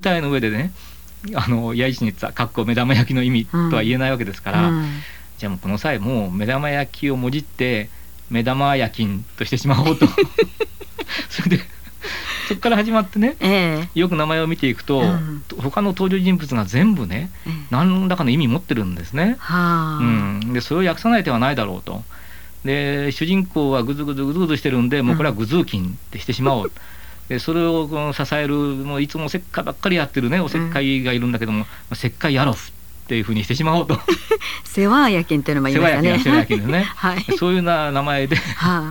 体の上でねヤイチニッツァかっこ目玉焼きの意味とは言えないわけですから、じゃあもうこの際もう目玉焼きをもじって目玉焼きんとしてしまおうとそれでそこから始まってね、よく名前を見ていくと、他の登場人物が全部ね、何らかの意味持ってるんですね。でそれを訳さない手はないだろうと。で主人公はグズグズグズグズしてるんで、もうこれはグズーキンってしてしまおう。でそれを支えるもういつもおせっかいばっかりやってるねおせっかいがいるんだけども、せっかいヤロフっていう風にしてしまおうと世話焼きんっていうのも言いましたね。 世話焼きんですね、そういうような名前で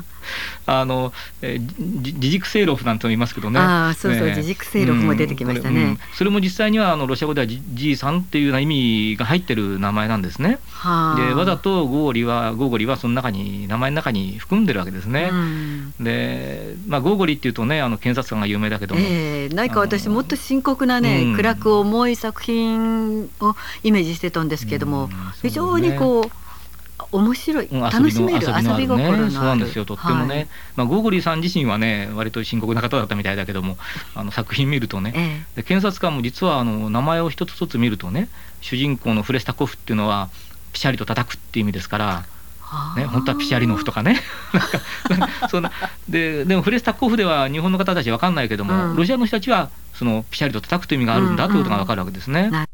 ジジクセイロフなんて言いますけどね。 そうそう、ジジクセイロフも出てきましたね。 それも実際にはロシア語ではじいさんっていうような意味が入ってる名前なんですね。でわざとゴーゴリはその中に名前の中に含んでるわけですね。で、ゴーゴリっていうとね検察官が有名だけども、 何か私もっと深刻なね、暗く重い作品をイメージしてたんですけども、非常に面白い、楽しめる遊び心のある、 そうなんですよ、とってもね、ゴーゴリさん自身はね割と深刻な方だったみたいだけども、作品見るとね、で検察官も実は名前を一つ一つ見るとね、主人公のフレスタコフっていうのはピシャリと叩くっていう意味ですから、本当はピシャリノフとかねそんなでもフレスタコフでは日本の方たち分かんないけども、ロシアの人たちはそのピシャリと叩くという意味があるんだということが分かるわけですね。